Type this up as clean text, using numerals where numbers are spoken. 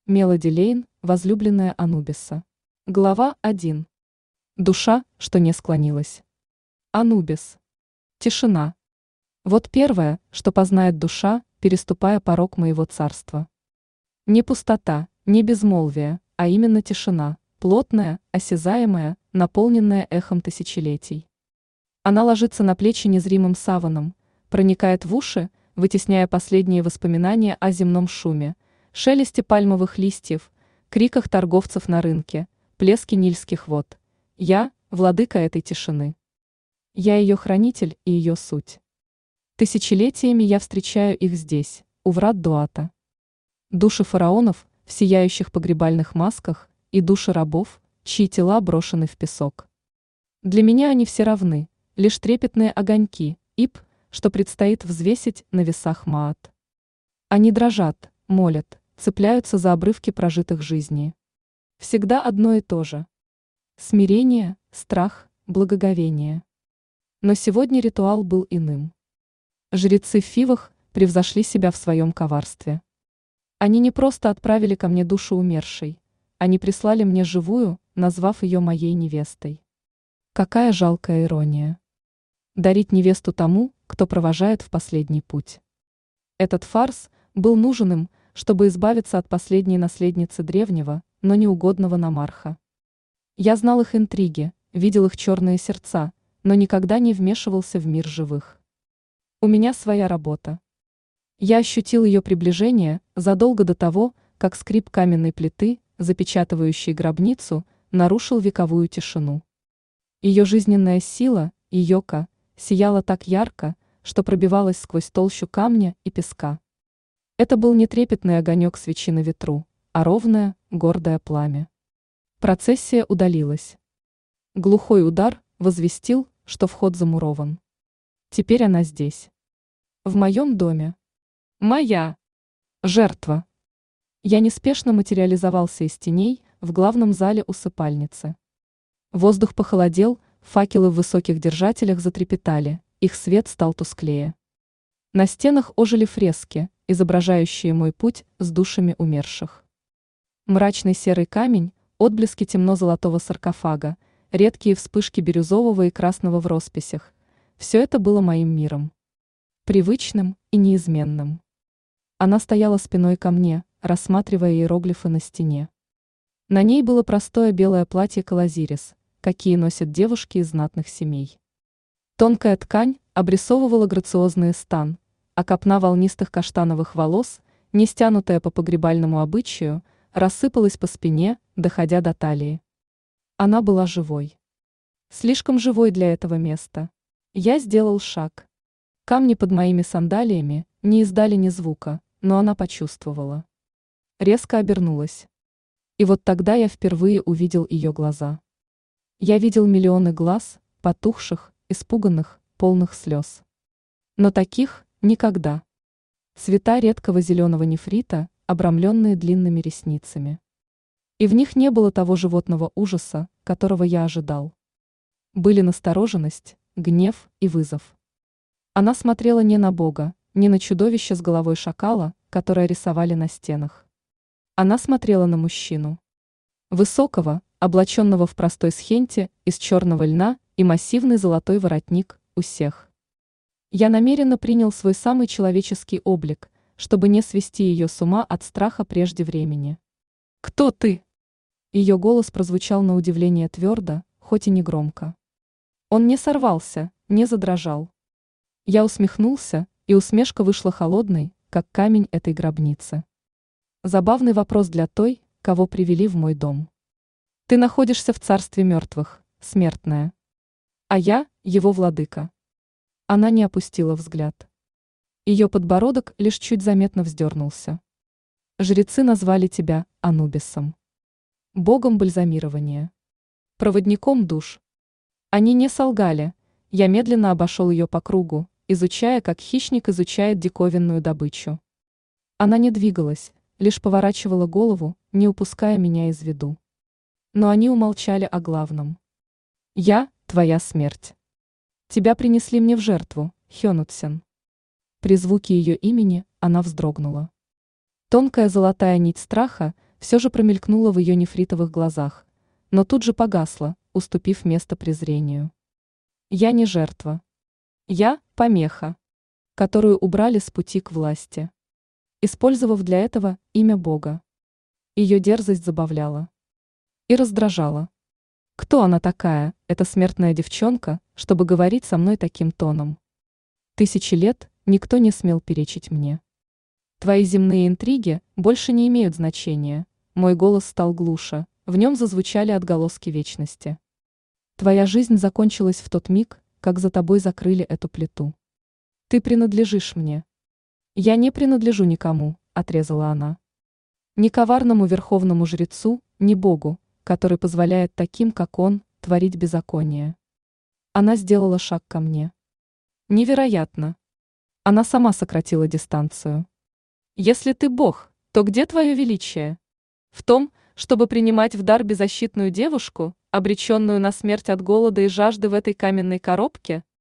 Мелоди Лейн, возлюбленная Анубиса. Глава 1. Душа, что не склонилась. Анубис. Тишина. Вот первое, что познает душа, переступая порог моего царства. Не пустота, не безмолвие, а именно тишина, плотная, осязаемая, наполненная эхом тысячелетий. Она ложится на плечи незримым саваном, проникает в уши, вытесняя последние воспоминания о земном шуме, шелесте пальмовых листьев, криках торговцев на рынке, плеске нильских вод. Я – владыка этой тишины. Я ее хранитель и ее суть. Тысячелетиями я встречаю их здесь, у врат Дуата. Души фараонов в сияющих погребальных масках и души рабов, чьи тела брошены в песок. Для меня они все равны, лишь трепетные огоньки, что предстоит взвесить на весах Маат. Они дрожат, молят, цепляются за обрывки прожитых жизней. Всегда одно и то же. Смирение, страх, благоговение. Но сегодня ритуал был иным. Жрецы в фивах превзошли себя в своем коварстве. Они не просто отправили ко мне душу умершей, они прислали мне живую, назвав ее моей невестой. Какая жалкая ирония. Дарить невесту тому, кто провожает в последний путь. Этот фарс был нужен им, чтобы избавиться от последней наследницы древнего, но неугодного намарха. Я знал их интриги, видел их черные сердца, но никогда не вмешивался в мир живых. У меня своя работа. Я ощутил ее приближение задолго до того, как скрип каменной плиты, запечатывающей гробницу, нарушил вековую тишину. Ее жизненная сила, йока, сияла так ярко, что пробивалась сквозь толщу камня и песка. Это был не трепетный огонек свечи на ветру, а ровное, гордое пламя. Процессия удалилась. Глухой удар возвестил, что вход замурован. Теперь она здесь. В моем доме. Моя жертва. Я неспешно материализовался из теней в главном зале усыпальницы. Воздух похолодел, факелы в высоких держателях затрепетали, их свет стал тусклее. На стенах ожили фрески, изображающие мой путь с душами умерших. Мрачный серый камень, отблески темно-золотого саркофага, редкие вспышки бирюзового и красного в росписях – все это было моим миром. Привычным и неизменным. Она стояла спиной ко мне, рассматривая иероглифы на стене. На ней было простое белое платье калазирис, какие носят девушки из знатных семей. Тонкая ткань обрисовывала грациозный стан, а копна волнистых каштановых волос, не стянутая по погребальному обычаю, рассыпалась по спине, доходя до талии. Она была живой. Слишком живой для этого места. Я сделал шаг. Камни под моими сандалиями не издали ни звука, но она почувствовала. Резко обернулась. И вот тогда я впервые увидел ее глаза. Я видел миллионы глаз, потухших, испуганных, полных слез. Но таких никогда. Цвета редкого зеленого нефрита, обрамленные длинными ресницами. И в них не было того животного ужаса, которого я ожидал. Были настороженность, гнев и вызов. Она смотрела не на Бога, не на чудовище с головой шакала, которое рисовали на стенах. Она смотрела на мужчину. Высокого, облаченного в простой схенте из черного льна и массивный золотой воротник у всех. Я намеренно принял свой самый человеческий облик, чтобы не свести ее с ума от страха прежде времени. «Кто ты?» Ее голос прозвучал на удивление твердо, хоть и не громко. Он не сорвался, не задрожал. Я усмехнулся, и усмешка вышла холодной, как камень этой гробницы. Забавный вопрос для той, кого привели в мой дом. Ты находишься в царстве мертвых, смертная. А я – его владыка. Она не опустила взгляд. Ее подбородок лишь чуть заметно вздернулся. Жрецы назвали тебя Анубисом. Богом бальзамирования. Проводником душ. Они не солгали. Я медленно обошел ее по кругу, изучая, как хищник изучает диковинную добычу. Она не двигалась, лишь поворачивала голову, не упуская меня из виду. Но они умолчали о главном. Я – твоя смерть. Тебя принесли мне в жертву, Хёнутсен. При звуке ее имени она вздрогнула. Тонкая золотая нить страха все же промелькнуло в ее нефритовых глазах, но тут же погасло, уступив место презрению. Я не жертва. Я – помеха, которую убрали с пути к власти, использовав для этого имя Бога. Ее дерзость забавляла и раздражала. Кто она такая, эта смертная девчонка, чтобы говорить со мной таким тоном? Тысячи лет никто не смел перечить мне. Твои земные интриги больше не имеют значения. Мой голос стал глуше, в нем зазвучали отголоски вечности. Твоя жизнь закончилась в тот миг, как за тобой закрыли эту плиту. Ты принадлежишь мне. Я не принадлежу никому, отрезала она. Ни коварному верховному жрецу, ни Богу, который позволяет таким, как он, творить беззаконие. Она сделала шаг ко мне. Невероятно. Она сама сократила дистанцию. Если ты Бог, то где твое величие? В том, чтобы принимать в дар беззащитную девушку, обреченную на смерть от голода и жажды в этой каменной коробке?